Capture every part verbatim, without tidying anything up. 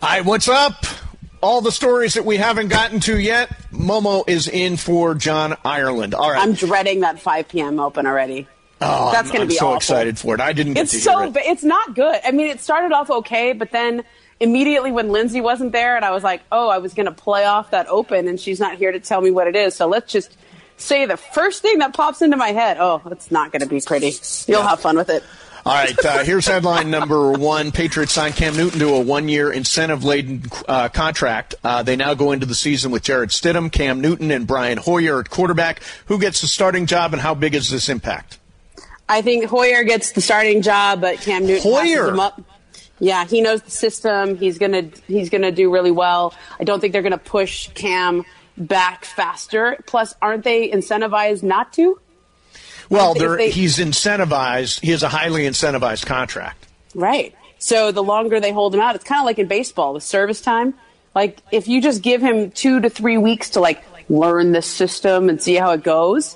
Hi, what's up? All the stories that we haven't gotten to yet. Momo is in for John Ireland. All right. I'm dreading that five p.m. open already. Oh, That's going to be so awful. excited for it. I didn't get it's to so, hear it. It's not good. I mean, it started off okay, but then immediately when Lindsay wasn't there, and I was like, oh, I was going to play off that open, and she's not here to tell me what it is. So let's just say the first thing that pops into my head. Oh, it's not going to be pretty. You'll yeah. have fun with it. All right, uh, here's headline number one. Patriots signed Cam Newton to a one-year incentive-laden uh, contract. Uh, they now go into the season with Jarrett Stidham, Cam Newton, and Brian Hoyer at quarterback. Who gets the starting job, and how big is this impact? I think Hoyer gets the starting job, but Cam Newton Hoyer. passes him up. Yeah, he knows the system. He's gonna he's gonna do really well. I don't think they're gonna push Cam back faster. Plus, aren't they incentivized not to? Well, they, he's incentivized. He has a highly incentivized contract. Right. So the longer they hold him out, it's kind of like in baseball with service time. Like if you just give him two to three weeks to like learn the system and see how it goes,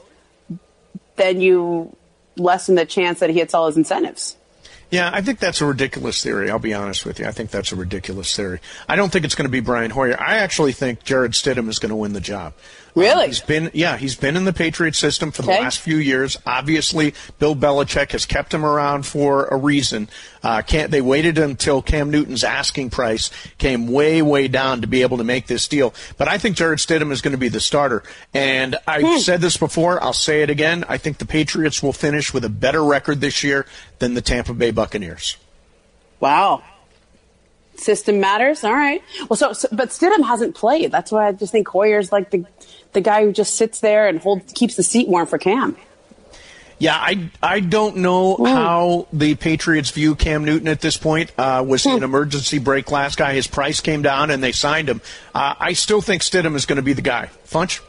then you lessen the chance that he hits all his incentives. Yeah, I think that's a ridiculous theory. I'll be honest with you. I think that's a ridiculous theory. I don't think it's going to be Brian Hoyer. I actually think Jarrett Stidham is going to win the job. Really? Um, he's been, yeah, he's been in the Patriots system for the okay. last few years. Obviously, Bill Belichick has kept him around for a reason. Uh, can't, they waited until Cam Newton's asking price came way, way down to be able to make this deal. But I think Jarrett Stidham is going to be the starter. And I've hmm. said this before. I'll say it again. I think the Patriots will finish with a better record this year than the Tampa Bay Buccaneers. Wow. System matters. All right. Well, so, so but Stidham hasn't played. That's why I just think Hoyer's like the the guy who just sits there and holds keeps the seat warm for Cam. Yeah, I, I don't know mm. how the Patriots view Cam Newton at this point. Uh, was he an emergency break last guy? His price came down and they signed him. Uh, I still think Stidham is going to be the guy. Funch?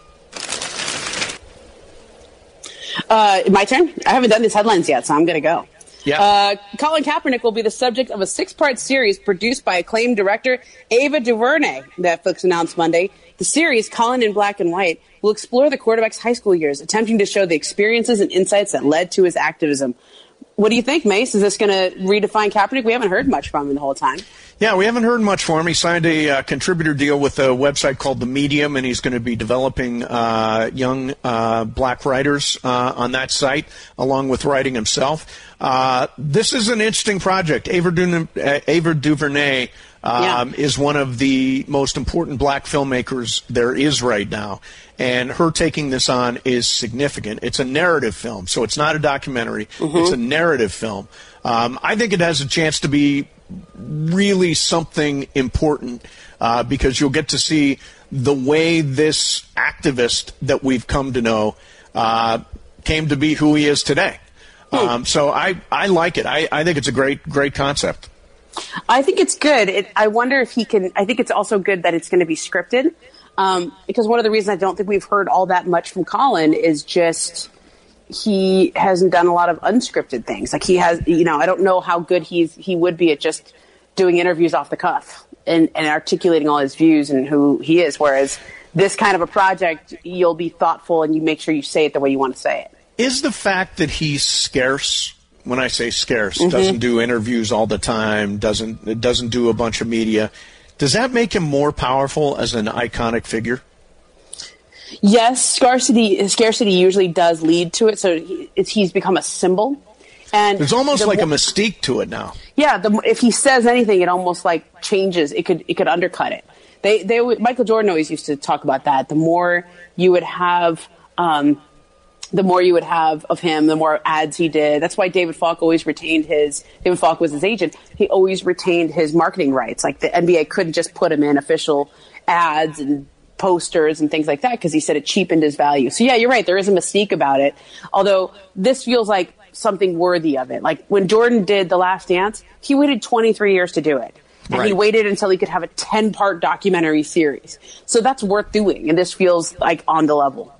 Uh, my turn? I haven't done these headlines yet, so I'm going to go. Yeah. Uh, Colin Kaepernick will be the subject of a six-part series produced by acclaimed director Ava DuVernay, Netflix announced Monday. The series, Colin in Black and White, will explore the quarterback's high school years, attempting to show the experiences and insights that led to his activism. What do you think, Mace? Is this going to redefine Kaepernick? We haven't heard much from him the whole time. Yeah, we haven't heard much from him. He signed a uh, contributor deal with a website called The Medium, and he's going to be developing uh, young uh, black writers uh, on that site, along with writing himself. Uh, this is an interesting project. Ava, du- uh, Ava DuVernay um, yeah. is one of the most important black filmmakers there is right now. And her taking this on is significant. It's a narrative film, so it's not a documentary. Mm-hmm. It's a narrative film. Um, I think it has a chance to be really something important uh, because you'll get to see the way this activist that we've come to know uh, came to be who he is today. Hmm. Um, so I, I like it. I, I think it's a great, great concept. I think it's good. It, I wonder if he can – I think it's also good that it's going to be scripted. Um, because one of the reasons I don't think we've heard all that much from Colin is just he hasn't done a lot of unscripted things. Like he has, you know, I don't know how good he's he would be at just doing interviews off the cuff and, and articulating all his views and who he is. Whereas this kind of a project, you'll be thoughtful and you make sure you say it the way you want to say it. Is the fact that he's scarce, when I say scarce, mm-hmm. doesn't do interviews all the time, doesn't doesn't do a bunch of media, does that make him more powerful as an iconic figure? Yes, scarcity scarcity usually does lead to it. So he, it's, he's become a symbol, and there's almost the, like a mystique to it now. Yeah, the, if he says anything, it almost like changes. It could it could undercut it. They they Michael Jordan always used to talk about that. The more you would have. Um, the more you would have of him, the more ads he did. That's why David Falk always retained his, David Falk was his agent. He always retained his marketing rights. Like the N B A couldn't just put him in official ads and posters and things like that because he said it cheapened his value. So yeah, you're right. There is a mystique about it. Although this feels like something worthy of it. Like when Jordan did The Last Dance, he waited twenty-three years to do it. And right. he waited until he could have a ten-part documentary series. So that's worth doing. And this feels like on the level.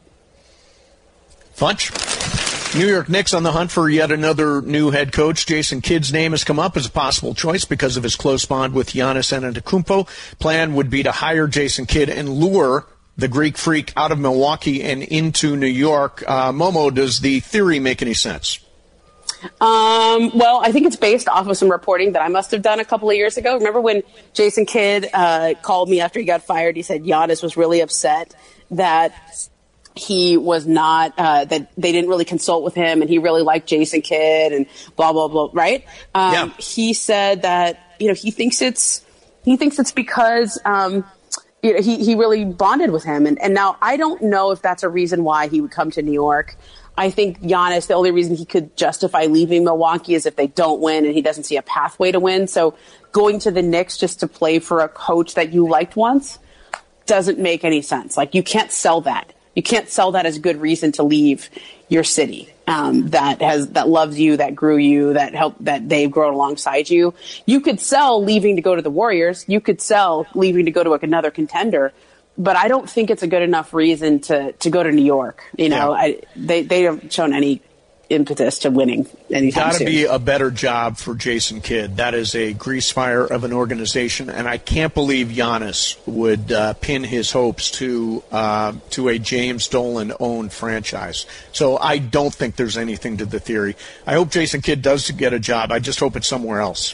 Funch. New York Knicks on the hunt for yet another new head coach. Jason Kidd's name has come up as a possible choice because of his close bond with Giannis Antetokounmpo. Plan would be to hire Jason Kidd and lure the Greek freak out of Milwaukee and into New York. Uh, Momo, does the theory make any sense? Um, well, I think it's based off of some reporting that I must have done a couple of years ago. Remember when Jason Kidd uh, called me after he got fired? He said Giannis was really upset that he was not, uh, that they didn't really consult with him, and he really liked Jason Kidd and blah, blah, blah, right? Um, yeah. He said that, you know, he thinks it's, he thinks it's because, um, you know, he, he really bonded with him. And, and now I don't know if that's a reason why he would come to New York. I think Giannis, the only reason he could justify leaving Milwaukee is if they don't win and he doesn't see a pathway to win. So going to the Knicks just to play for a coach that you liked once doesn't make any sense. Like, you can't sell that. You can't sell that as a good reason to leave your city um, that has that loves you, that grew you, that helped, that they've grown alongside you. You could sell leaving to go to the Warriors. You could sell leaving to go to another contender. But I don't think it's a good enough reason to, to go to New York. You know, yeah. I, they they haven't shown any impetus to winning anytime Got to soon. be a better job for Jason Kidd. That is a grease fire of an organization, and I can't believe Giannis would uh, pin his hopes to uh, to a James Dolan-owned franchise. So I don't think there's anything to the theory. I hope Jason Kidd does get a job. I just hope it's somewhere else.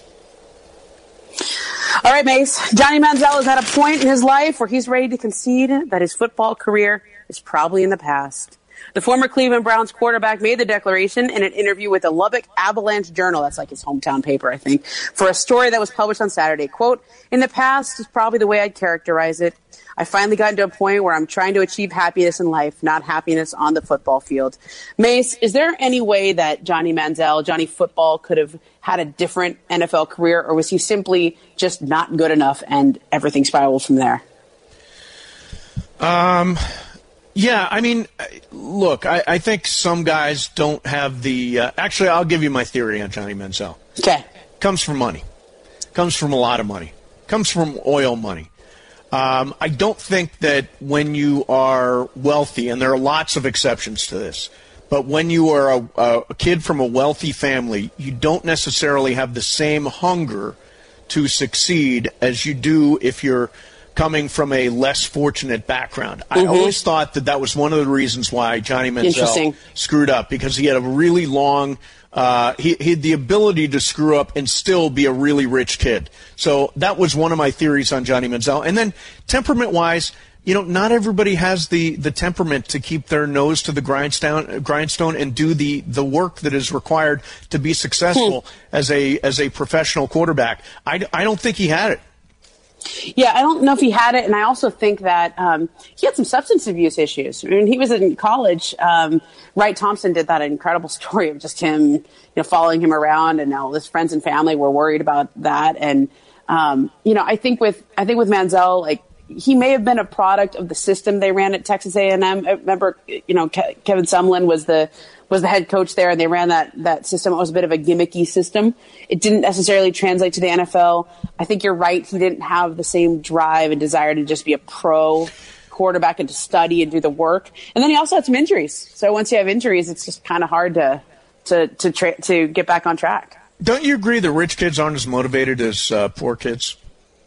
All right, Mace. Johnny Manziel is at a point in his life where he's ready to concede that his football career is probably in the past. The former Cleveland Browns quarterback made the declaration in an interview with the Lubbock Avalanche Journal, that's like his hometown paper, I think, for a story that was published on Saturday. Quote, "In the past is probably the way I'd characterize it. I finally gotten to a point where I'm trying to achieve happiness in life, not happiness on the football field." Mace, is there any way that Johnny Manziel, Johnny Football, could have had a different N F L career, or was he simply just not good enough and everything spiraled from there? Um... Yeah, I mean, look, I, I think some guys don't have the uh, – actually, I'll give you my theory on Johnny Manziel. Okay. Comes from money. Comes from a lot of money. Comes from oil money. Um, I don't think that when you are wealthy, and there are lots of exceptions to this, but when you are a, a kid from a wealthy family, you don't necessarily have the same hunger to succeed as you do if you're – coming from a less fortunate background. I mm-hmm. always thought that that was one of the reasons why Johnny Manziel screwed up, because he had a really long uh, – he, he had the ability to screw up and still be a really rich kid. So that was one of my theories on Johnny Manziel. And then temperament-wise, you know, not everybody has the, the temperament to keep their nose to the grindstone, grindstone and do the, the work that is required to be successful hmm. as a as a professional quarterback. I, I don't think he had it. Yeah, I don't know if he had it, and I also think that um, he had some substance abuse issues. I mean, he was in college. Um, Wright Thompson did that incredible story of just him, you know, following him around, and now his friends and family were worried about that. And um, you know, I think with I think with Manziel, like, he may have been a product of the system they ran at Texas A and M. I remember, you know, Ke- Kevin Sumlin was the was the head coach there, and they ran that that system. It was a bit of a gimmicky system. It didn't necessarily translate to the N F L. I think you're right. He didn't have the same drive and desire to just be a pro quarterback and to study and do the work. And then he also had some injuries. So once you have injuries, it's just kind of hard to to to tra- to get back on track. Don't you agree that rich kids aren't as motivated as uh, poor kids?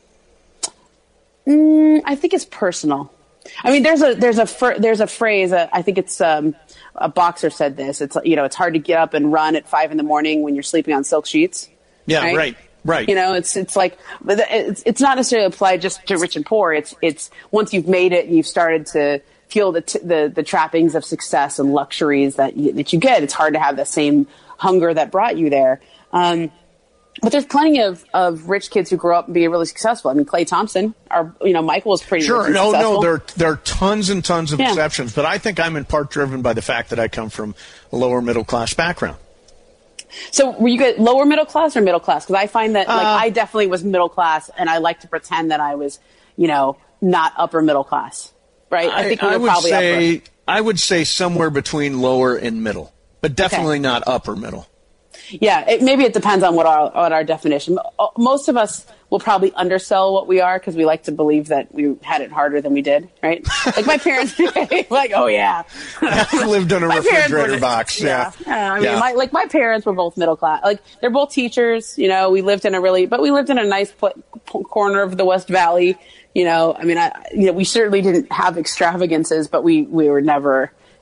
Mm, I think it's personal. I mean, there's a there's a fr- there's a phrase. Uh, I think it's um, a boxer said this. It's you know it's hard to get up and run at five in the morning when you're sleeping on silk sheets. Yeah, right, right. right. You know, it's it's like, but it's it's not necessarily applied just to rich and poor. It's it's once you've made it and you've started to feel the t- the the trappings of success and luxuries that you, that you get. It's hard to have the same hunger that brought you there. Um, But there's plenty of, of rich kids who grow up and be really successful. I mean, Klay Thompson, or you know, Michael was pretty sure. rich and no, successful. no, there there are tons and tons of yeah. exceptions, but I think I'm in part driven by the fact that I come from a lower middle class background. So were you get lower middle class or middle class? Because I find that like uh, I definitely was middle class, and I like to pretend that I was, you know, not upper middle class. Right? I, I think we were I would probably say upper. I would say somewhere between lower and middle, but definitely okay. not upper middle. Yeah, it, maybe it depends on what our what our definition. Most of us will probably undersell what we are because we like to believe that we had it harder than we did, right? Like my parents, like, oh yeah, I lived in a refrigerator box. Yeah, yeah. yeah I mean, yeah. My, like my parents were both middle class. Like they're both teachers. You know, we lived in a really, but we lived in a nice pl- corner of the West Valley. You know, I mean, I, you know, we certainly didn't have extravagances, but we we were never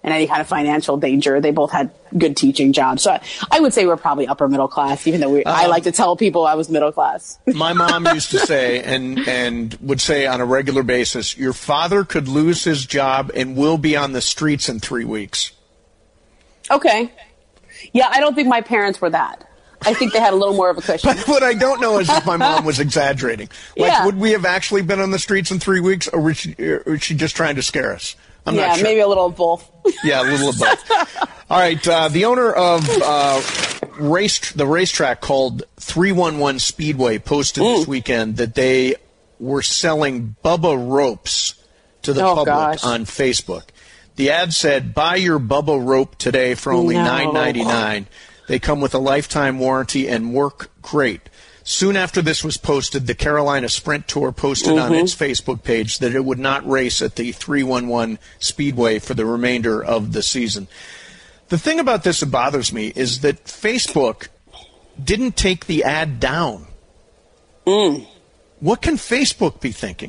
in any kind of financial danger. They both had good teaching jobs. So I, I would say we're probably upper middle class, even though we, um, I like to tell people I was middle class. My mom used to say, and, and would say on a regular basis, your father could lose his job and will be on the streets in three weeks. Okay. Yeah, I don't think my parents were that. I think they had a little more of a cushion. But what I don't know is if my mom was exaggerating. Like, yeah. would we have actually been on the streets in three weeks, or was she, or was she just trying to scare us? I'm yeah, not sure. Maybe a little of both. Yeah, a little of both. All right, uh, the owner of uh, race the racetrack called three one one Speedway posted mm. this weekend that they were selling Bubba ropes to the oh, public gosh. on Facebook. The ad said, "Buy your Bubba rope today for only no. nine ninety-nine. They come with a lifetime warranty and work great." Soon after this was posted, the Carolina Sprint Tour posted mm-hmm. on its Facebook page that it would not race at the three one one Speedway for the remainder of the season. The thing about this that bothers me is that Facebook didn't take the ad down. Mm. What can Facebook be thinking?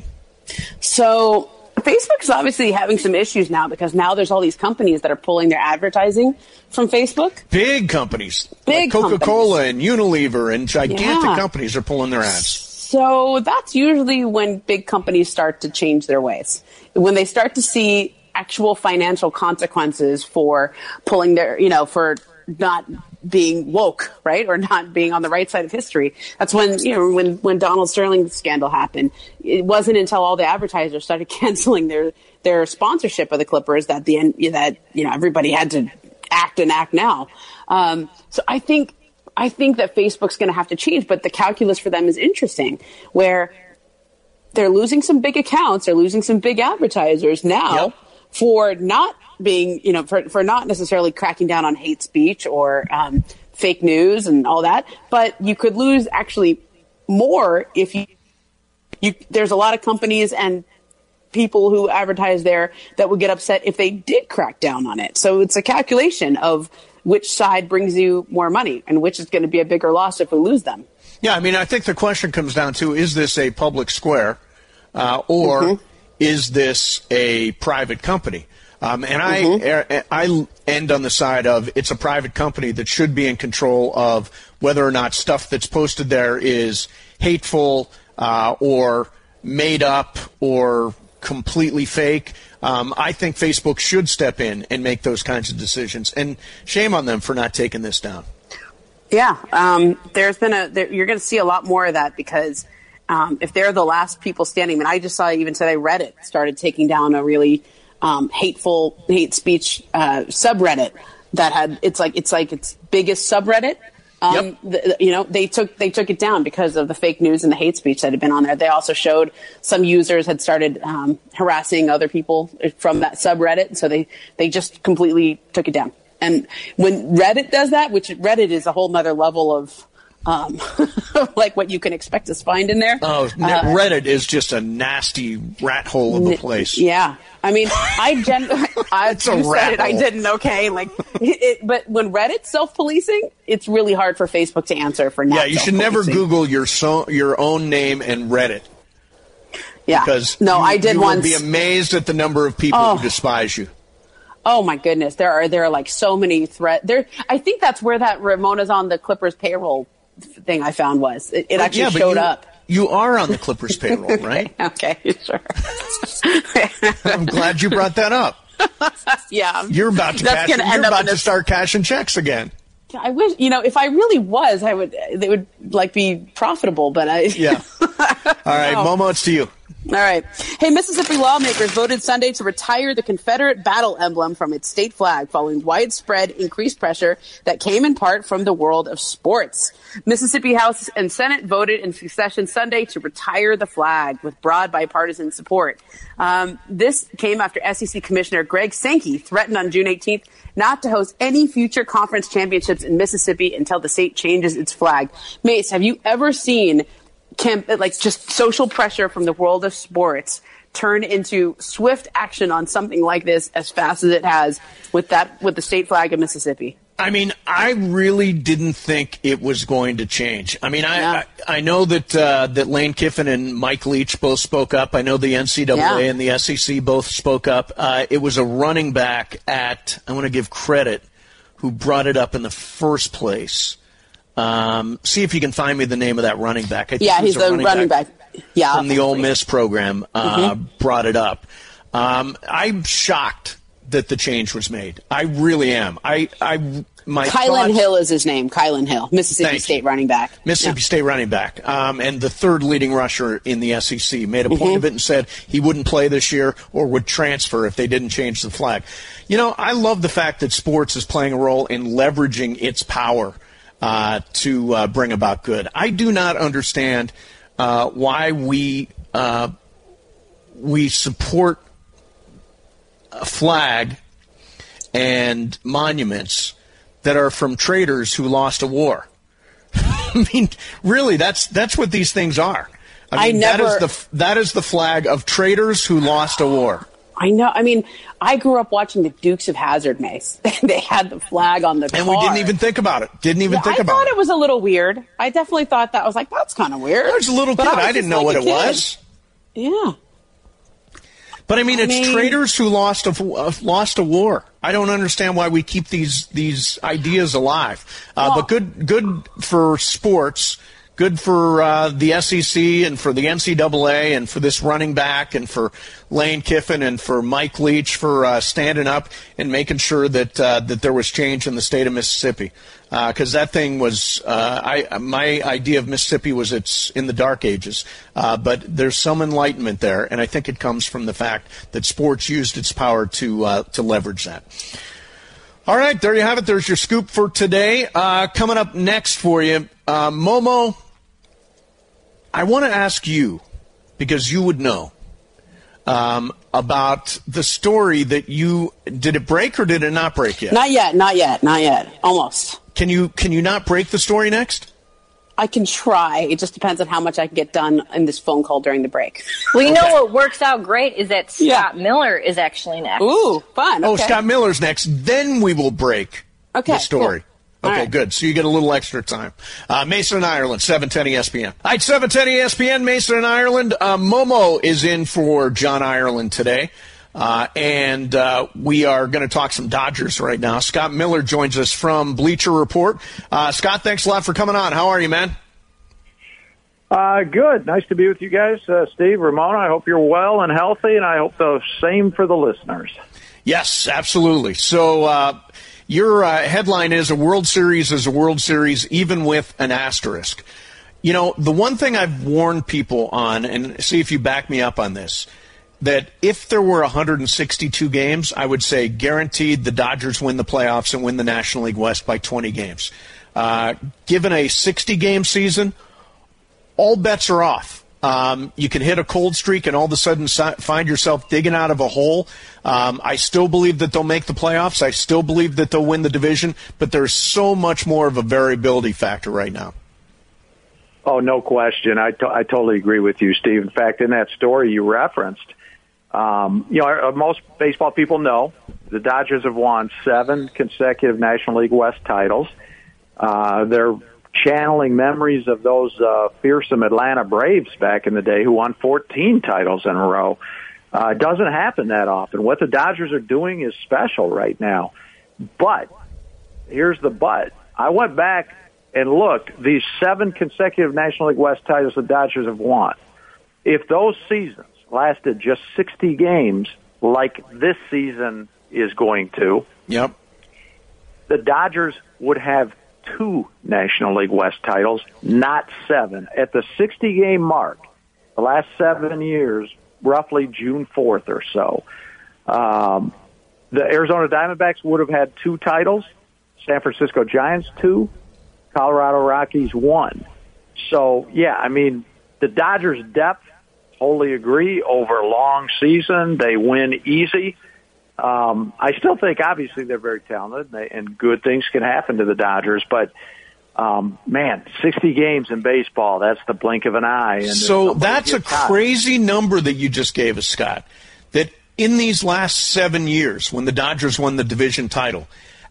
So Facebook is obviously having some issues now because now there's all these companies that are pulling their advertising from Facebook. Big companies. Big like Coca-Cola companies. and Unilever and gigantic yeah. companies are pulling their ads. So that's usually when big companies start to change their ways. When they start to see actual financial consequences for pulling their, you know, for not being woke, right? Or not being on the right side of history. That's when, you know, when, when Donald Sterling scandal happened, it wasn't until all the advertisers started canceling their, their sponsorship of the Clippers that the end, that, you know, everybody had to act and act now. Um, so I think, I think that Facebook's going to have to change, but the calculus for them is interesting where they're losing some big accounts. They're losing some big advertisers now yep. for not being, you know, for, for not necessarily cracking down on hate speech or um, fake news and all that, but you could lose actually more if you, you, there's a lot of companies and people who advertise there that would get upset if they did crack down on it. So it's a calculation of which side brings you more money and which is going to be a bigger loss if we lose them. Yeah, I mean, I think the question comes down to, is this a public square uh, or mm-hmm. is this a private company? Um, and mm-hmm. I I end on the side of it's a private company that should be in control of whether or not stuff that's posted there is hateful uh, or made up or completely fake. Um, I think Facebook should step in and make those kinds of decisions. And shame on them for not taking this down. Yeah, um, there's been a there, you're going to see a lot more of that because um, if they're the last people standing, I mean, I just saw even today Reddit started taking down a really Um, hateful hate speech uh, subreddit that had it's like it's like its biggest subreddit. Um, yep. the, you know, they took they took it down because of the fake news and the hate speech that had been on there. They also showed some users had started um, harassing other people from that subreddit, so they they just completely took it down. And when Reddit does that, which Reddit is a whole nother level of Um, like what you can expect to find in there. Oh, uh, Reddit is just a nasty rat hole of a place. Yeah. I mean, I gen- I it's a you rat said it, hole. I didn't, okay. Like, it, it, but when Reddit's self-policing, it's really hard for Facebook to answer for not Yeah, you should never Google your so- your own name and Reddit. Yeah. Because no, you, I did you once. will be amazed at the number of people oh. who despise you. Oh my goodness, there are there are like so many threats. There, I think that's where that Ramona's on the Clippers payroll thing I found was. It, it actually yeah, showed you, up. You are on the Clippers payroll, right? Okay, sure. I'm glad you brought that up. Yeah. You're about to cash, you're about to start cashing checks again. I wish, you know, if I really was, I would, they would like be profitable, but I. Yeah. All right, no. Momo, it's to you. All right. Hey, Mississippi lawmakers voted Sunday to retire the Confederate battle emblem from its state flag following widespread increased pressure that came in part from the world of sports. Mississippi House and Senate voted in succession Sunday to retire the flag with broad bipartisan support. Um, this came after S E C Commissioner Greg Sankey threatened on June eighteenth not to host any future conference championships in Mississippi until the state changes its flag. Mace, have you ever seen Camp, like just social pressure from the world of sports turn into swift action on something like this as fast as it has with that with the state flag of Mississippi? I mean, I really didn't think it was going to change. I mean, I Yeah. I, I know that uh, that Lane Kiffin and Mike Leach both spoke up. I know the N C double A Yeah. and the S E C both spoke up. Uh, it was a running back at, I want to give credit, who brought it up in the first place. Um, see if you can find me the name of that running back. I think Yeah, he was he's a the running, running back, back. Yeah, from the Ole obviously. Miss program. Uh, Mm-hmm. Brought it up. Um, I'm shocked that the change was made. I really am. I I my Kylan thoughts- Hill is his name. Kylan Hill, Mississippi Thank you. State running back. Mississippi State running back, um, and the third leading rusher in the S E C, made a point Mm-hmm. of it and said he wouldn't play this year or would transfer if they didn't change the flag. You know, I love the fact that sports is playing a role in leveraging its power uh, to uh, bring about good. I do not understand uh, why we uh, we support a flag and monuments that are from traitors who lost a war. I mean, really, that's that's what these things are. I mean, I never- that is the that is the flag of traitors who lost a war. I know. I mean, I grew up watching the Dukes of Hazzard, Mace. They had the flag on the car. And we didn't even think about it. Didn't even Yeah, think I about thought it. it was a little weird. I definitely thought that. I was like, that's kind of weird. I was a little But kid. was I didn't just know like what a it kid. was. Yeah. But I mean, I it's mean- traitors who lost a uh, lost a war. I don't understand why we keep these these ideas alive. Uh, Well- but good good for sports. Good for uh, the S E C and for the N C double A and for this running back and for Lane Kiffin and for Mike Leach for uh, standing up and making sure that uh, that there was change in the state of Mississippi, because that thing was uh, I my idea of Mississippi was it's in the dark ages, uh, but there's some enlightenment there, and I think it comes from the fact that sports used its power to uh, to leverage that. All right, there you have it. There's your scoop for today. Uh, coming up next for you, uh, Momo. I want to ask you, because you would know, um, about the story that you did it break or did it not break yet? Not yet. Not yet. Not yet. Almost. Can you can you not break the story next? I can try. It just depends on how much I can get done in this phone call during the break. Well, you know Okay. what works out great is that Scott Yeah. Miller is actually next. Ooh, fun. Oh, Okay. Scott Miller's next. Then we will break Okay, the story. cool. All Okay, right. good. So you get a little extra time. Uh, Mason and Ireland, seven ten E S P N. All right, seven ten E S P N, Mason and Ireland. Uh, Momo is in for John Ireland today. Uh, and uh, we are going to talk some Dodgers right now. Scott Miller joins us from Bleacher Report. Uh, Scott, thanks a lot for coming on. How are you, man? Uh, good. Nice to be with you guys, uh, Steve, Ramona. I hope you're well and healthy, and I hope the same for the listeners. Yes, absolutely. So uh, your uh, headline is a World Series is a World Series, even with an asterisk. You know, the one thing I've warned people on, and see if you back me up on this, that if there were one hundred sixty-two games, I would say guaranteed the Dodgers win the playoffs and win the National League West by twenty games. Uh, given a sixty-game season, all bets are off. Um, you can hit a cold streak and all of a sudden si- find yourself digging out of a hole. Um, I still believe that they'll make the playoffs. I still believe that they'll win the division, but there's so much more of a variability factor right now. Oh, no question. I, to- I totally agree with you, Steve. In fact, in that story you referenced, um, you know, our, most baseball people know the Dodgers have won seven consecutive National League West titles. Uh, they're channeling memories of those uh, fearsome Atlanta Braves back in the day who won fourteen titles in a row. Uh, it doesn't happen that often. What the Dodgers are doing is special right now. But here's the but. I went back and looked. These seven consecutive National League West titles the Dodgers have won. If those seasons lasted just sixty games like this season is going to, Yep. the Dodgers would have two National League West titles, not seven. At the sixty-game mark, the last seven years, roughly June fourth or so, um, the Arizona Diamondbacks would have had two titles, San Francisco Giants two, Colorado Rockies one. So, yeah, I mean, the Dodgers' depth, totally agree, over a long season, they win easy. Um, I still think, obviously, they're very talented, and, they, and good things can happen to the Dodgers. But, um, man, sixty games in baseball, that's the blink of an eye. And So that's a gets hot. crazy number that you just gave us, Scott, that in these last seven years when the Dodgers won the division title,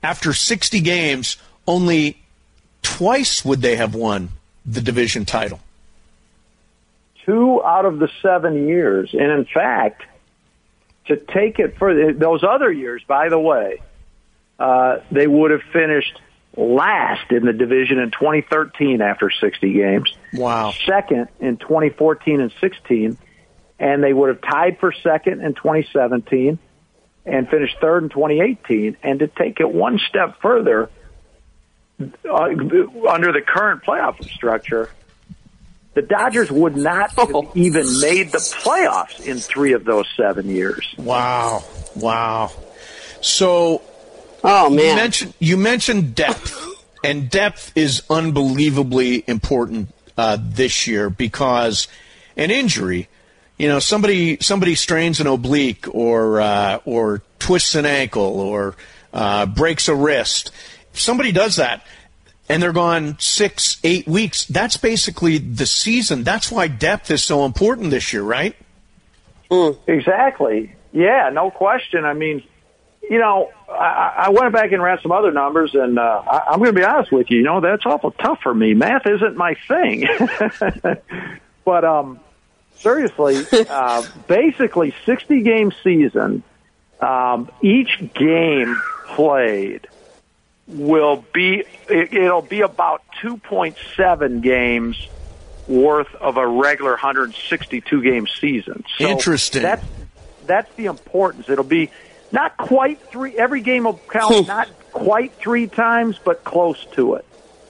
after sixty games, only twice would they have won the division title. Two out of the seven years. And in fact, to take it further, those other years, by the way, uh, they would have finished last in the division in twenty thirteen after sixty games. Wow. Second in twenty fourteen and sixteen. And they would have tied for second in twenty seventeen and finished third in twenty eighteen. And to take it one step further, uh, under the current playoff structure, the Dodgers would not have even made the playoffs in three of those seven years. Wow. Wow. So, oh, man. You mentioned, you mentioned depth, and depth is unbelievably important uh, this year because an injury, you know, somebody somebody strains an oblique or uh, or twists an ankle or uh, breaks a wrist. If somebody does that, and they're gone six, eight weeks, that's basically the season. That's why depth is so important this year, right? Mm. Exactly. Yeah, no question. I mean, you know, I, I went back and ran some other numbers, and uh, I, I'm going to be honest with you. You know, that's awful tough for me. Math isn't my thing. But um, seriously, uh, basically sixty-game season, um, each game played will be, it, it'll be about two point seven games worth of a regular one hundred sixty-two game season. So interesting. That's, that's the importance. It'll be not quite three, every game will count not quite three times, but close to it.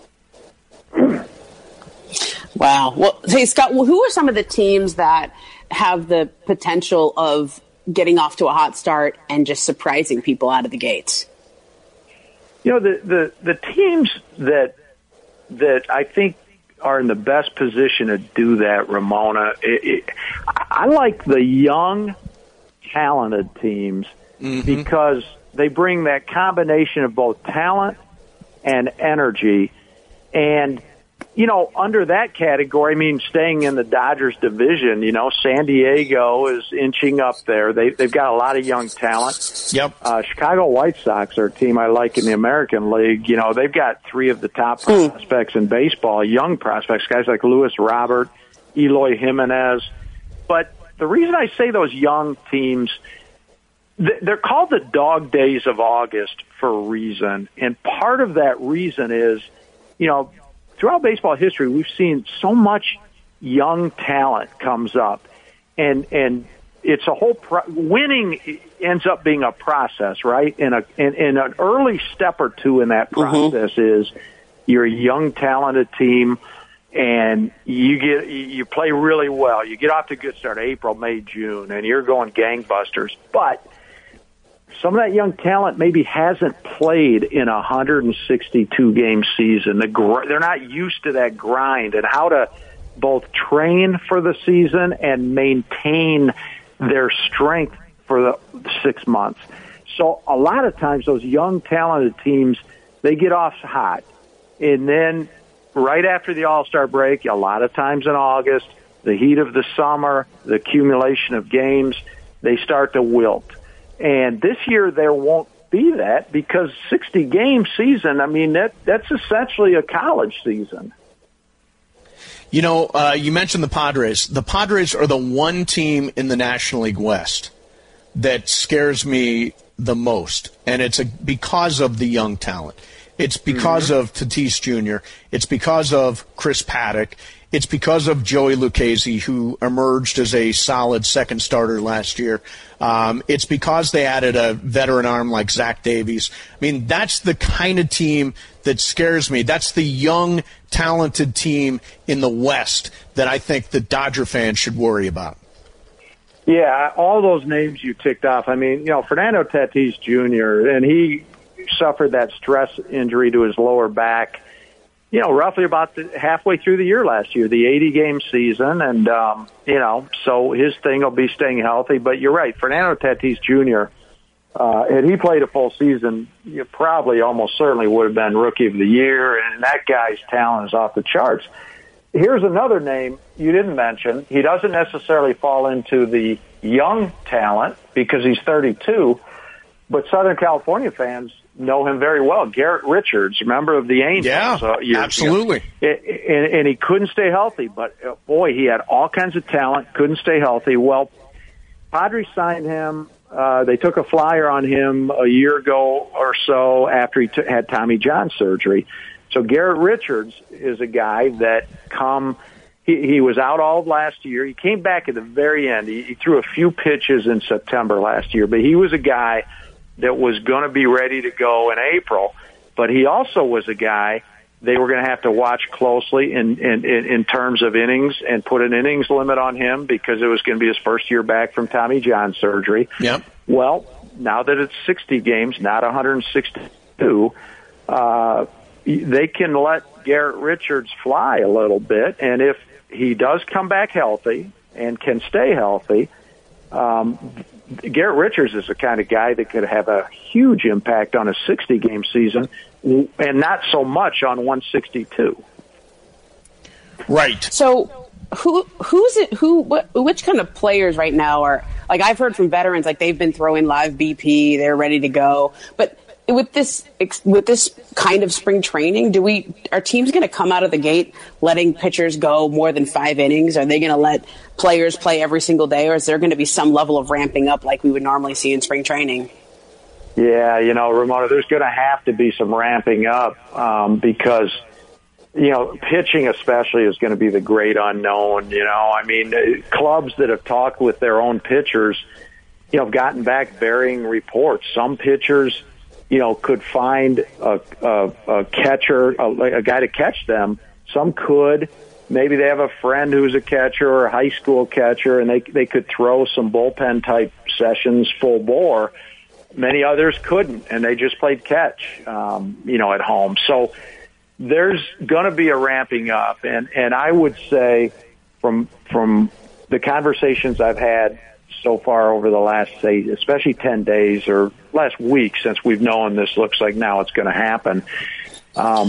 Wow. Well, hey, Scott, well, who are some of the teams that have the potential of getting off to a hot start and just surprising people out of the gates? You know, the, the, the teams that that I think are in the best position to do that, Ramona, it, it, I like the young, talented teams mm-hmm. because they bring that combination of both talent and energy. And, you know, under that category, I mean, staying in the Dodgers division, you know, San Diego is inching up there. They, they've got a lot of young talent. Yep. Uh, Chicago White Sox are a team I like in the American League. You know, they've got three of the top mm. prospects in baseball, young prospects, guys like Luis Robert, Eloy Jimenez. But the reason I say those young teams, they're called the dog days of August for a reason. And part of that reason is, you know, throughout baseball history, we've seen so much young talent comes up, and and it's a whole pro- winning ends up being a process, right? And a in, in an early step or two in that process mm-hmm. is you're a young, talented team, and you get you play really well. You get off to a good start, April, May, June, and you're going gangbusters, but some of that young talent maybe hasn't played in a one hundred sixty-two game season. The gr- they're not used to that grind and how to both train for the season and maintain their strength for the six months. So a lot of times those young talented teams, they get off hot. And then right after the All-Star break, a lot of times in August, the heat of the summer, the accumulation of games, they start to wilt. And this year there won't be that because sixty-game season, I mean, that that's essentially a college season. You know, uh, you mentioned the Padres. The Padres are the one team in the National League West that scares me the most, and it's a, because of the young talent. It's because mm-hmm. of Tatis Junior It's because of Chris Paddock. It's because of Joey Lucchesi, who emerged as a solid second starter last year. Um, it's because they added a veteran arm like Zach Davies. I mean, that's the kind of team that scares me. That's the young, talented team in the West that I think the Dodger fans should worry about. Yeah, all those names you ticked off. I mean, you know, Fernando Tatis Junior, and he suffered that stress injury to his lower back, you know, roughly about the, halfway through the year last year, the eighty-game season. And, um, you know, so his thing will be staying healthy. But you're right, Fernando Tatis Junior, uh, had he played a full season, you probably almost certainly would have been Rookie of the Year. And that guy's talent is off the charts. Here's another name you didn't mention. He doesn't necessarily fall into the young talent because he's thirty-two. But Southern California fans, know him very well. Garrett Richards, remember of the Angels? Yeah, uh, years absolutely. Ago. And, and he couldn't stay healthy, but uh, boy, he had all kinds of talent, couldn't stay healthy. Well, Padres signed him. Uh, they took a flyer on him a year ago or so after he t- had Tommy John surgery. So Garrett Richards is a guy that come he, he was out all of last year. He came back at the very end. He, he threw a few pitches in September last year, but he was a guy that was going to be ready to go in April. But he also was a guy they were going to have to watch closely in, in, in terms of innings and put an innings limit on him because it was going to be his first year back from Tommy John surgery. Yep. Well, now that it's sixty games, not one hundred sixty-two, uh, they can let Garrett Richards fly a little bit. And if he does come back healthy and can stay healthy, um, Garrett Richards is the kind of guy that could have a huge impact on a sixty-game season and not so much on one sixty-two. Right. So who who's it who what, which kind of players right now are, like, I've heard from veterans, like they've been throwing live B P, they're ready to go. But with this with this kind of spring training, do we are teams going to come out of the gate letting pitchers go more than five innings? Are they going to let players play every single day, or is there going to be some level of ramping up like we would normally see in spring training? Yeah, you know, Ramona, there's going to have to be some ramping up um, because, you know, pitching especially is going to be the great unknown. You know, I mean, clubs that have talked with their own pitchers, you know, have gotten back varying reports. Some pitchers, you know, could find a, a, a catcher, a, a guy to catch them. Some could. Maybe they have a friend who's a catcher or a high school catcher, and they they could throw some bullpen type sessions full bore. Many others couldn't, and they just played catch, um, you know, at home. So there's going to be a ramping up, and and I would say from from the conversations I've had so far over the last, say, especially ten days or last week since we've known this looks like now it's going to happen. Um,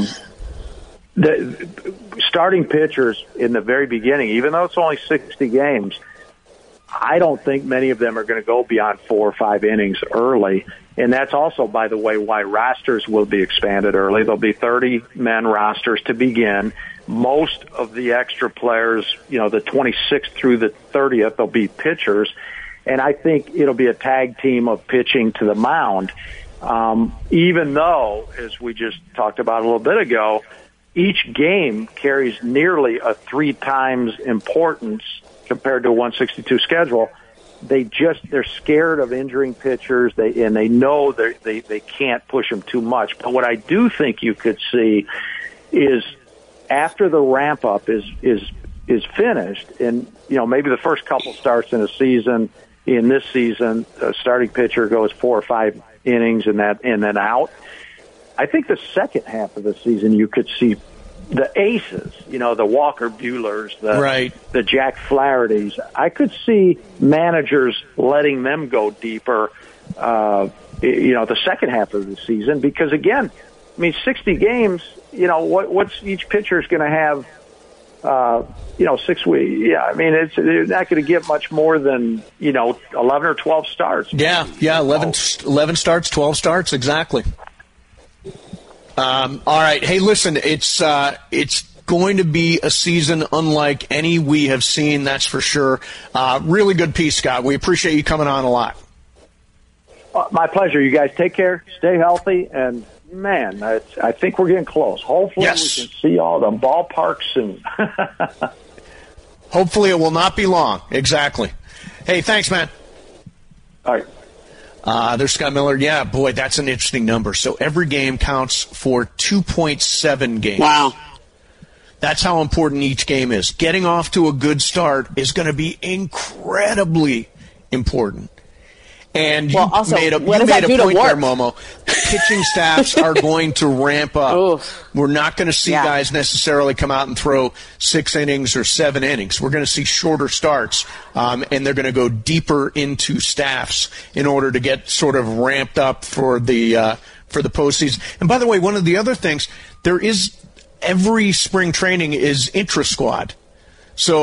the starting pitchers in the very beginning, even though it's only sixty games, I don't think many of them are going to go beyond four or five innings early. And that's also, by the way, why rosters will be expanded early. There'll be thirty-man rosters to begin. Most of the extra players, you know, the twenty-sixth through the thirtieth, they'll be pitchers. And I think it'll be a tag team of pitching to the mound. Um, even though, as we just talked about a little bit ago, each game carries nearly a three times importance compared to a one sixty-two schedule. They just, they're scared of injuring pitchers, they, and they know they they can't push them too much. But what I do think you could see is after the ramp up is, is, is finished, and, you know, maybe the first couple starts in a season, in this season, a starting pitcher goes four or five innings and that, and then out. I think the second half of the season you could see the aces, you know, the Walker Buehlers, the, right. the Jack Flahertys. I could see managers letting them go deeper, uh, you know, the second half of the season because, again, I mean, sixty games, you know, what, what's each pitcher is going to have, uh, you know, six weeks. Yeah, I mean, it's they're not going to get much more than, you know, eleven or twelve starts. Yeah, yeah, eleven, eleven starts, twelve starts, exactly. Um, all right. Hey, listen, it's uh, it's going to be a season unlike any we have seen, that's for sure. Uh, really good piece, Scott. We appreciate you coming on a lot. Uh, my pleasure. You guys take care, stay healthy, and, man, I, I think we're getting close. Hopefully yes. we can see all the ballparks soon. Hopefully it will not be long. Exactly. Hey, thanks, man. All right. Uh, there's Scott Miller. Yeah, boy, that's an interesting number. So every game counts for two point seven games. Wow. That's how important each game is. Getting off to a good start is going to be incredibly important. And you well, also, made a, what you does made that a do point to there, work? Momo. Pitching staffs are going to ramp up. Oof. We're not going to see yeah. guys necessarily come out and throw six innings or seven innings. We're going to see shorter starts, um, and they're going to go deeper into staffs in order to get sort of ramped up for the uh, for the postseason. And by the way, one of the other things, there is every spring training is intra-squad. So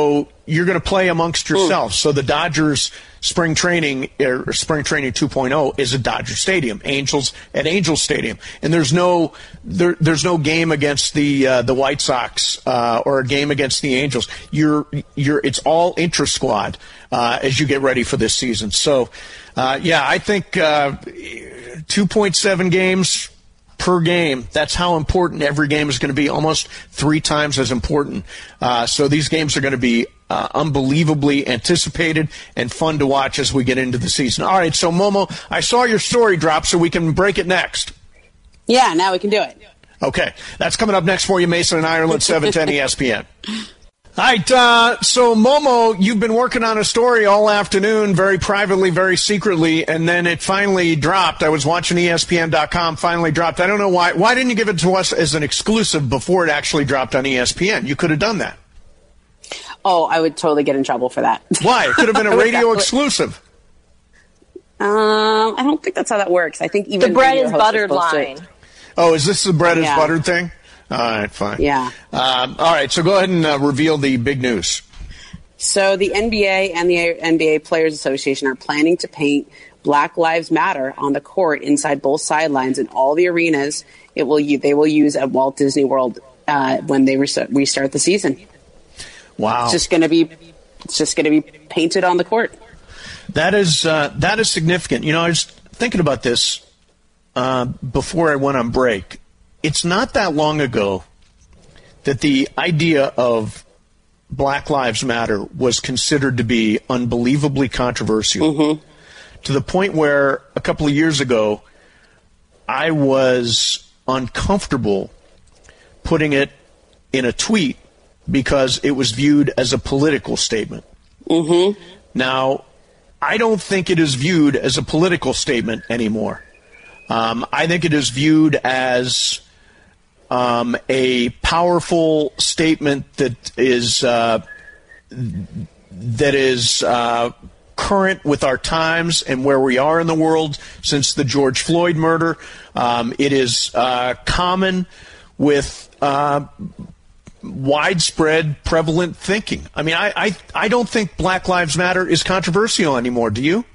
you're going to play amongst yourselves. So the Dodgers spring training or spring training two point oh is a Dodger Stadium, Angels at Angels Stadium, and there's no there, there's no game against the uh, the White Sox uh, or a game against the Angels. You're you're it's all intra squad uh, as you get ready for this season. So uh, yeah, I think uh, two point seven games per game. That's how important every game is going to be, almost three times as important. Uh, so these games are going to be uh, unbelievably anticipated and fun to watch as we get into the season. All right, so Momo, I saw your story drop, so we can break it next. Yeah, now we can do it. Okay, that's coming up next for you, Mason and Ireland, seven ten E S P N. All right, uh, so Momo, you've been working on a story all afternoon, very privately, very secretly, and then it finally dropped. I was watching E S P N dot com, finally dropped. I don't know why. Why didn't you give it to us as an exclusive before it actually dropped on E S P N? You could have done that. Oh, I would totally get in trouble for that. Why? It could have been a radio exclusive. Um, I don't think that's how that works. I think even the bread radio is hosts are buttered supposed to- line. Oh, is this the bread is Yeah. buttered thing? All right, fine. Yeah. Um, all right, so go ahead and uh, reveal the big news. So the N B A and the N B A Players Association are planning to paint Black Lives Matter on the court inside both sidelines in all the arenas it will they will use at Walt Disney World uh, when they restart, restart the season. Wow. It's just going to be it's just going to be painted on the court. That is uh, that is significant. You know, I was thinking about this uh, before I went on break. It's not that long ago that the idea of Black Lives Matter was considered to be unbelievably controversial, mm-hmm. to the point where a couple of years ago I was uncomfortable putting it in a tweet because it was viewed as a political statement. Mm-hmm. Now, I don't think it is viewed as a political statement anymore. Um, I think it is viewed as um, a powerful statement that is uh, that is uh, current with our times and where we are in the world since the George Floyd murder. Um, it is uh, common with uh, widespread, prevalent thinking. I mean, I, I I don't think Black Lives Matter is controversial anymore. Do you?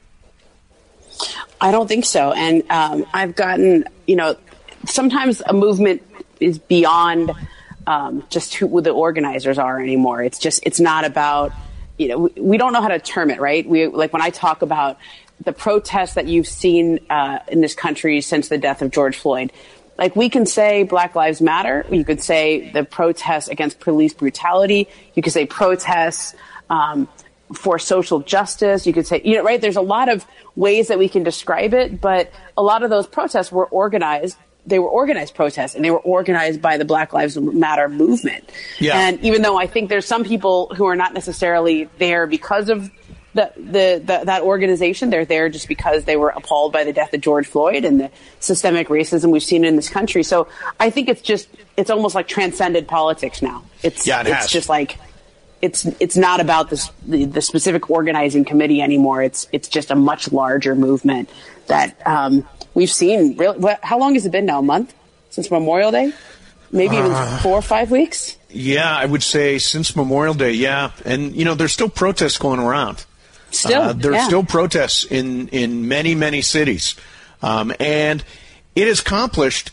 I don't think so. And um, I've gotten, you know, sometimes a movement is beyond um, just who the organizers are anymore. It's just, it's not about, you know, we, we don't know how to term it, right? We like when I talk about the protests that you've seen uh, in this country since the death of George Floyd. Like, we can say Black Lives Matter. You could say the protests against police brutality. You could say protests um, for social justice. You could say, you know, right? There's a lot of ways that we can describe it, but a lot of those protests were organized. They were organized protests, and they were organized by the Black Lives Matter movement. Yeah. And even though I think there's some people who are not necessarily there because of The, the, the, that organization, they're there just because they were appalled by the death of George Floyd and the systemic racism we've seen in this country. So I think it's just, it's almost like transcended politics now. It's, yeah, it it's has. just like, it's, it's not about this, the, the specific organizing committee anymore. It's, it's just a much larger movement that, um, we've seen. Really, what, how long has it been now? A month since Memorial Day? Maybe even uh, four or five weeks? Yeah, I would say since Memorial Day. Yeah. And, you know, there's still protests going around. Still, uh, there's yeah. still protests in, in many, many cities. Um, and it has accomplished,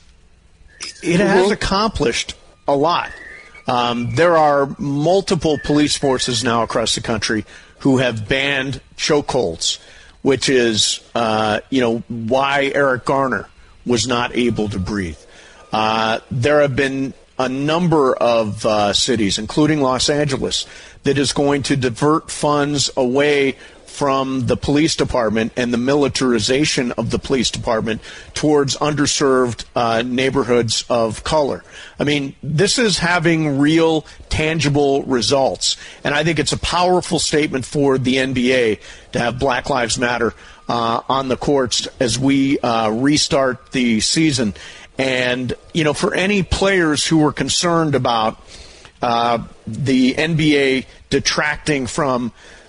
it mm-hmm. has accomplished a lot. Um, there are multiple police forces now across the country who have banned chokeholds, which is, uh, you know, why Eric Garner was not able to breathe. Uh, there have been a number of uh, cities, including Los Angeles, that is going to divert funds away from the police department and the militarization of the police department towards underserved uh, neighborhoods of color. I mean, this is having real, tangible results. And I think it's a powerful statement for the N B A to have Black Lives Matter uh, on the courts as we uh, restart the season. And, you know, for any players who were concerned about uh, the N B A detracting from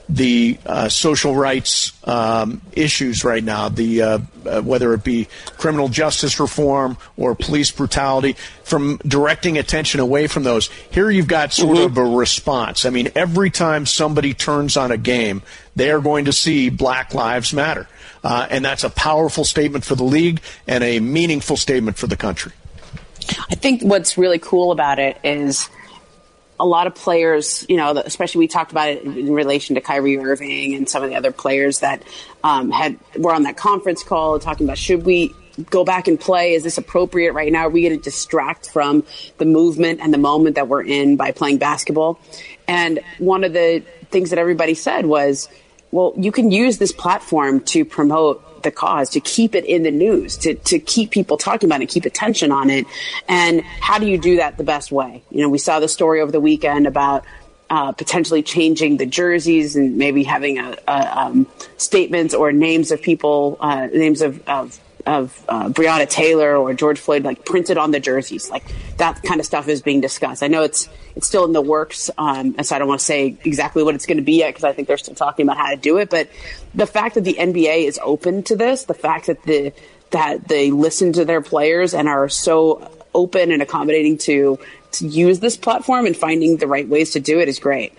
the uh, social rights um, issues right now, the uh, uh, whether it be criminal justice reform or police brutality, from directing attention away from those. Here you've got sort mm-hmm. of a response. I mean, every time somebody turns on a game, they are going to see Black Lives Matter. Uh, and that's a powerful statement for the league and a meaningful statement for the country. I think what's really cool about it is a lot of players, you know, especially we talked about it in relation to Kyrie Irving and some of the other players that um, had were on that conference call talking about, should we go back and play? Is this appropriate right now? Are we going to distract from the movement and the moment that we're in by playing basketball? And one of the things that everybody said was, well, you can use this platform to promote the cause, to keep it in the news, to, to keep people talking about it, keep attention on it. And how do you do that the best way? You know, we saw the story over the weekend about uh, potentially changing the jerseys and maybe having a, a um, statements or names of people, uh, names of, of of uh, Breonna Taylor or George Floyd, like printed on the jerseys. Like that kind of stuff is being discussed. I know it's it's still in the works, um, and so I don't want to say exactly what it's going to be yet because I think they're still talking about how to do it. But the fact that the N B A is open to this, the fact that the that they listen to their players and are so open and accommodating to to use this platform and finding the right ways to do it is great.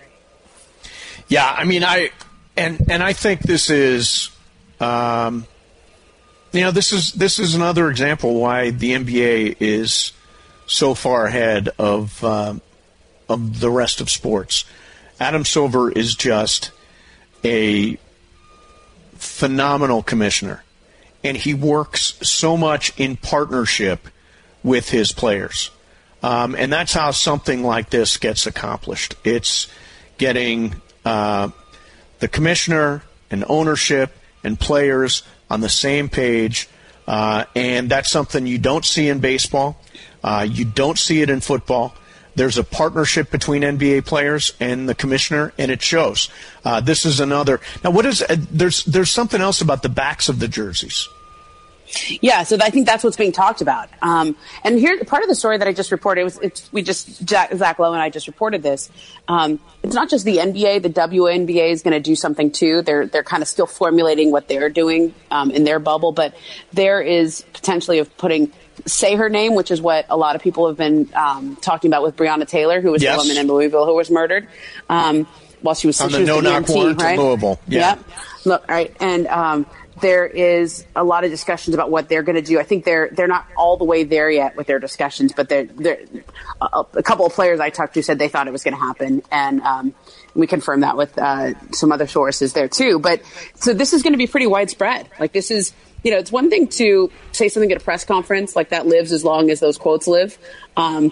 Yeah, I mean, I and and I think this is. Um, You know, this is this is another example why the N B A is so far ahead of uh, of the rest of sports. Adam Silver is just a phenomenal commissioner, and he works so much in partnership with his players. Um, and that's how something like this gets accomplished. It's getting uh, the commissioner and ownership and players on the same page, uh, and that's something you don't see in baseball. Uh, you don't see it in football. There's a partnership between N B A players and the commissioner, and it shows. Uh, this is another. Now, what is uh, there's there's something else about the backs of the jerseys. Yeah, so I think that's what's being talked about. Um, and here, part of the story that I just reported was it's, we just Jack, Zach Lowe and I just reported this. Um, it's not just the N B A; the W N B A is going to do something too. They're they're kind of still formulating what they're doing um, in their bubble, but there is potentially of putting say her name, which is what a lot of people have been um, talking about with Breonna Taylor, who was yes. the woman in Louisville who was murdered um, while she was on she the was no-knock warrant in Louisville. Yeah, yep. Look, right, and. Um, There is a lot of discussions about what they're going to do. I think they're they're not all the way there yet with their discussions, but they're, they're a, a couple of players I talked to said they thought it was going to happen, and um, we confirmed that with uh, some other sources there too. But so this is going to be pretty widespread. Like this is, you know, it's one thing to say something at a press conference like that lives as long as those quotes live. Um,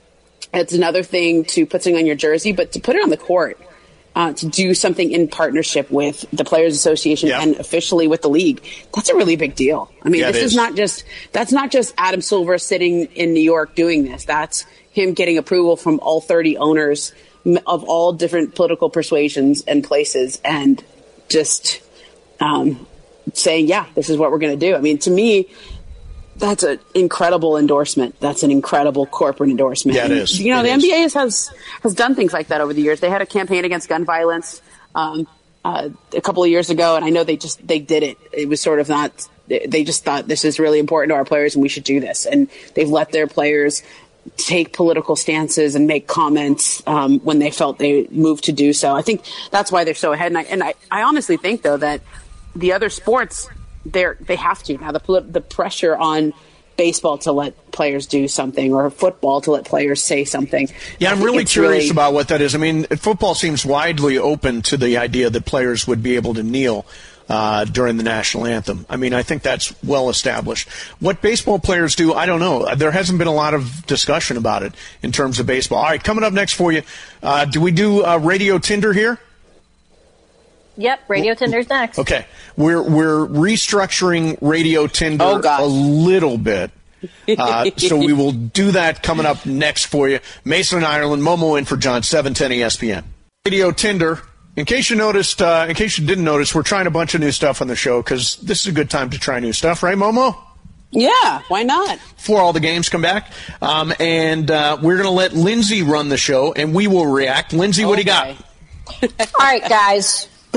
it's another thing to put something on your jersey, but to put it on the court. Uh, to do something in partnership with the Players Association yep. and officially with the league, that's a really big deal. I mean, yeah, this is. is not just that's not just Adam Silver sitting in New York doing this. That's him getting approval from all thirty owners of all different political persuasions and places, and just um, saying, "Yeah, this is what we're going to do." I mean, to me, that's an incredible endorsement. That's an incredible corporate endorsement. Yeah, it is. You know, it the is. N B A has has done things like that over the years. They had a campaign against gun violence um, uh, a couple of years ago, and I know they just they did it. It was sort of not. They just thought this is really important to our players, and we should do this. And they've let their players take political stances and make comments um, when they felt they moved to do so. I think that's why they're so ahead. And I, and I, I honestly think, though, that the other sports. They're, they have to now. The the pressure on baseball to let players do something, or football to let players say something. Yeah, I'm really curious really... about what that is. I mean, football seems widely open to the idea that players would be able to kneel uh, during the national anthem. I mean, I think that's well established. What baseball players do, I don't know. There hasn't been a lot of discussion about it in terms of baseball. All right, coming up next for you, uh, do we do uh, Radio Tinder here? Yep, Radio Tinder's next. Okay, we're we're restructuring Radio Tinder oh, a little bit, uh, so we will do that coming up next for you. Mason in Ireland, Momo in for John, seven ten E S P N. Radio Tinder. In case you noticed, uh, in case you didn't notice, we're trying a bunch of new stuff on the show because this is a good time to try new stuff, right, Momo? Yeah, why not? Before all the games come back, um, and uh, we're going to let Lindsay run the show, and we will react. Lindsay, what okay. do you got? All right, guys.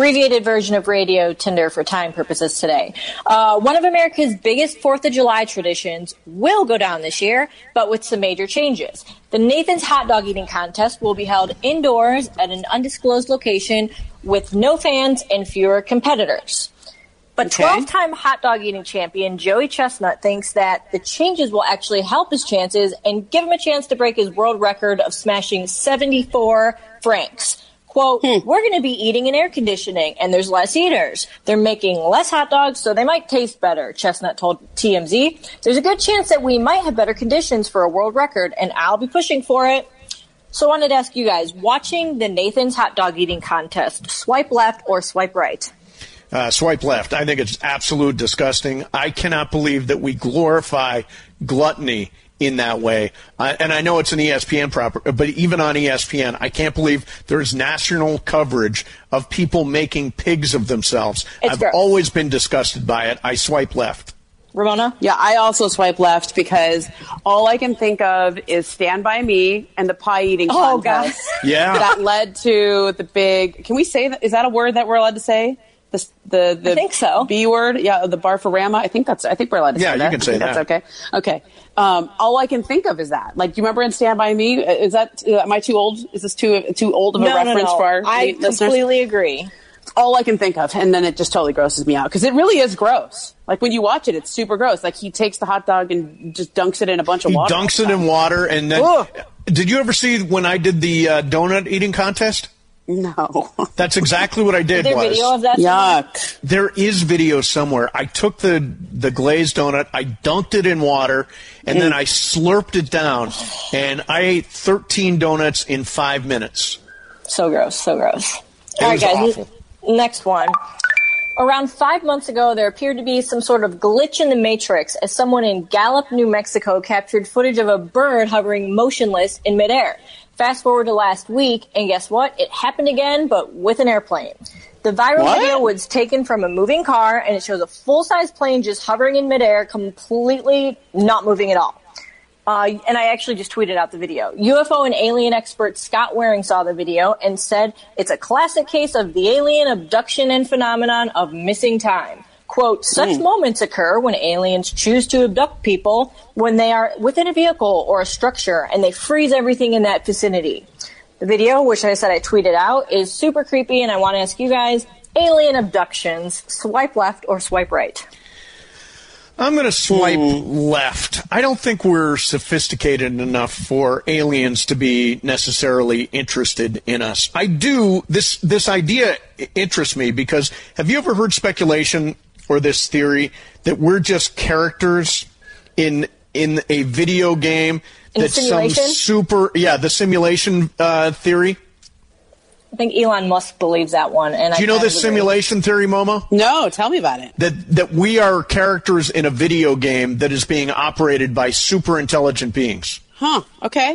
abbreviated version of Radio Tinder for time purposes today. Uh, one of America's biggest fourth of July traditions will go down this year, but with some major changes. The Nathan's Hot Dog Eating Contest will be held indoors at an undisclosed location with no fans and fewer competitors. But twelve-time hot dog eating champion Joey Chestnut thinks that the changes will actually help his chances and give him a chance to break his world record of smashing seventy-four franks. Quote, hmm. we're going to be eating in air conditioning, and there's less eaters. They're making less hot dogs, so they might taste better, Chestnut told T M Z. There's a good chance that we might have better conditions for a world record, and I'll be pushing for it. So I wanted to ask you guys, watching the Nathan's Hot Dog Eating Contest, swipe left or swipe right? Uh, swipe left. I think it's absolute disgusting. I cannot believe that we glorify gluttony in that way. Uh, and I know it's an E S P N proper, but even on E S P N, I can't believe there's national coverage of people making pigs of themselves. It's I've gross. always been disgusted by it. I swipe left. Ramona? Yeah, I also swipe left because all I can think of is Stand By Me and the pie eating Oh, contest. God. Yeah. That led to the big, can we say that? Is that a word that we're allowed to say? The, the, the I think so. B word, yeah, the Barfarama. I think that's. I think we're allowed to Yeah, say you that. can say I think that. That's okay. Okay. Um, all I can think of is that. Like, do you remember in Stand By Me? Is that? Uh, am I too old? Is this too too old of a No, no, reference no. for our I listeners? completely agree. All I can think of, and then it just totally grosses me out because it really is gross. Like when you watch it, it's super gross. Like he takes the hot dog and just dunks it in a bunch of He water. dunks it in water, and then. Ugh. Did you ever see when I did the uh, donut eating contest? No. That's exactly what I did. Is there was. video of that? Yuck. There is video somewhere. I took the the glazed donut, I dunked it in water, and then I slurped it down, and I ate thirteen donuts in five minutes. So gross, so gross. It All right, was guys, awful. n- next one. Around five months ago, there appeared to be some sort of glitch in the Matrix as someone in Gallup, New Mexico captured footage of a bird hovering motionless in midair. Fast forward to last week, and guess what? It happened again, but with an airplane. The viral What? video was taken from a moving car, and it shows a full-size plane just hovering in midair, completely not moving at all. Uh, and I actually just tweeted out the video. U F O and alien expert Scott Waring saw the video and said it's a classic case of the alien abduction and phenomenon of missing time. Quote, such Mm. moments occur when aliens choose to abduct people when they are within a vehicle or a structure and they freeze everything in that vicinity. The video, which I said I tweeted out, is super creepy, and I want to ask you guys, alien abductions, swipe left or swipe right? I'm going to swipe Hmm. left. I don't think we're sophisticated enough for aliens to be necessarily interested in us. I do. This this idea interests me because have you ever heard speculation or this theory that we're just characters in in a video game In a that's some simulation? super yeah the simulation uh, theory? I think Elon Musk believes that one. And Do you I know kind this of agree. simulation theory, Momo? No, tell me about it. That that we are characters in a video game that is being operated by super intelligent beings. Huh. Okay.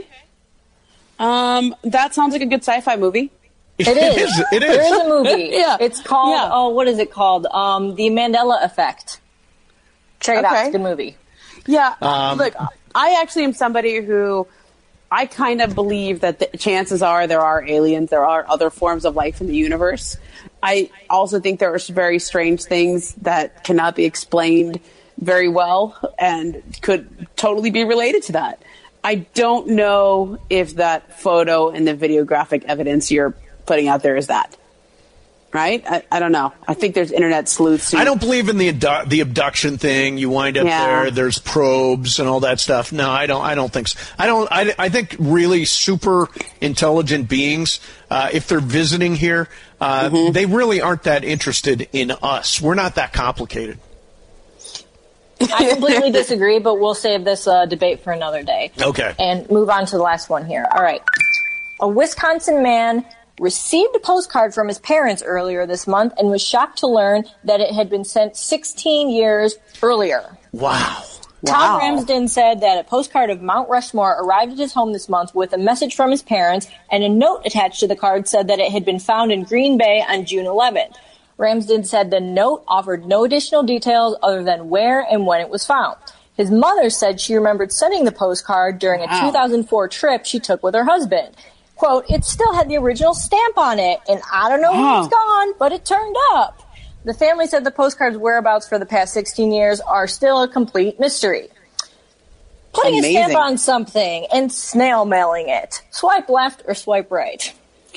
Um, that sounds like a good sci-fi movie. It is. It is. There is a movie. Yeah. It's called, Yeah. oh, what is it called? Um, The Mandela Effect. Check it out. Okay. It's a good movie. Yeah. Um, look, I actually am somebody who I kind of believe that the chances are there are aliens, there are other forms of life in the universe. I also think there are some very strange things that cannot be explained very well and could totally be related to that. I don't know if that photo and the videographic evidence you're putting out there is that. Right? I, I don't know. I think there's internet sleuths. Who, I don't believe in the abdu- the abduction thing. You wind up Yeah. there. There's probes and all that stuff. No, I don't. I don't think so. I don't. I, I think really super intelligent beings, uh, if they're visiting here, uh, Mm-hmm. they really aren't that interested in us. We're not that complicated. I completely disagree, but we'll save this uh, debate for another day. Okay. And move on to the last one here. All right. A Wisconsin man received a postcard from his parents earlier this month and was shocked to learn that it had been sent sixteen years earlier. Wow. Tom Wow. Ramsden said that a postcard of Mount Rushmore arrived at his home this month with a message from his parents, and a note attached to the card said that it had been found in Green Bay on June eleventh. Ramsden said the note offered no additional details other than where and when it was found. His mother said she remembered sending the postcard during a Wow. two thousand four trip she took with her husband. quote, it still had the original stamp on it, and I don't know Wow. where it's gone, but it turned up. The family said the postcard's whereabouts for the past sixteen years are still a complete mystery. Putting Amazing. a stamp on something and snail mailing it. Swipe left or swipe right?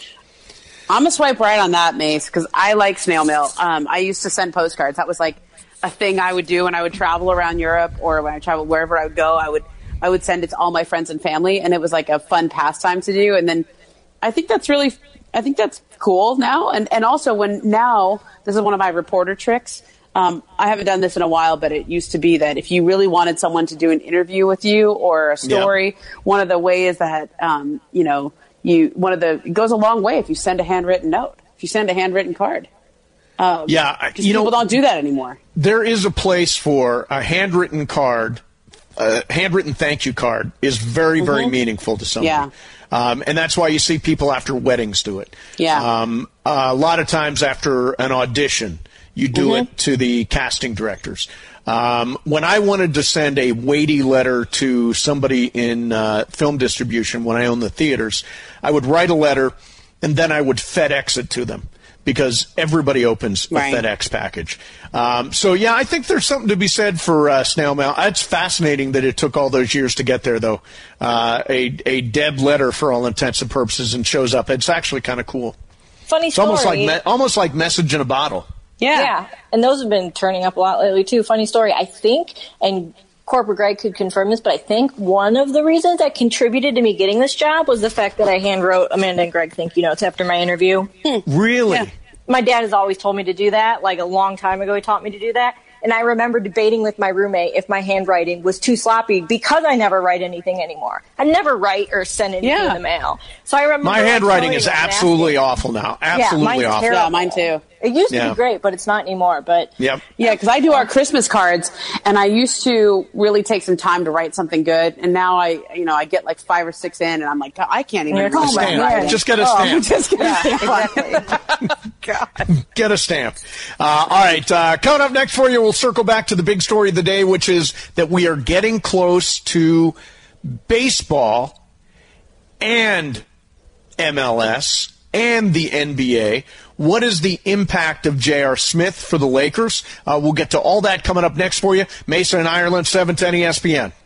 I'm a swipe right on that, Mace, because I like snail mail. Um, I used to send postcards. That was like a thing I would do when I would travel around Europe, or when I traveled wherever I would go. I would I would send it to all my friends and family, and it was like a fun pastime to do. And then I think that's really, I think that's cool now. And and also when now, this is one of my reporter tricks. Um, I haven't done this in a while, but it used to be that if you really wanted someone to do an interview with you or a story, yeah. one of the ways that um, you know. You one of the it goes a long way if you send a handwritten note, if you send a handwritten card. Um, yeah, you people know, don't do that anymore. There is a place for a handwritten card. A handwritten thank you card is very, very mm-hmm. meaningful to somebody. Yeah. Um, and that's why you see people after weddings do it. Yeah. Um, a lot of times after an audition, you do mm-hmm. it to the casting directors. Um, when I wanted to send a weighty letter to somebody in uh, film distribution, when I owned the theaters, I would write a letter and then I would FedEx it to them because everybody opens right. a FedEx package. Um, so, yeah, I think there's something to be said for uh, snail mail. It's fascinating that it took all those years to get there, though. Uh, a, a dead letter for all intents and purposes and shows up. It's actually kind of cool. Funny it's story. Almost like, me- almost like message in a bottle. Yeah. Yeah. And those have been turning up a lot lately, too. Funny story. I think, and Corporate Greg could confirm this, but I think one of the reasons that contributed to me getting this job was the fact that I hand wrote Amanda and Greg thank you notes after my interview. Hmm. Really? Yeah. My dad has always told me to do that. Like a long time ago, he taught me to do that. And I remember debating with my roommate if my handwriting was too sloppy because I never write anything anymore. I never write or send anything Yeah. in the mail. So I remember My handwriting is him and absolutely asking- awful now. Absolutely yeah, mine's awful. terrible. Yeah, mine too. It used to Yeah. be great, but it's not anymore. But Yep. Yeah, because I do our Christmas cards, and I used to really take some time to write something good, and now I, you know, I get like five or six in, and I'm like, God, I can't even You're read like, my oh my Stamp. God. Just get a Oh, stamp. just get a Yeah, stamp. exactly. God. Get a stamp. Uh, all right. Uh, coming up next for you, we'll circle back to the big story of the day, which is that we are getting close to baseball and M L S and the N B A. What is the impact of J R. Smith for the Lakers? Uh, we'll get to all that coming up next for you. Mesa and Ireland, seven ten E S P N.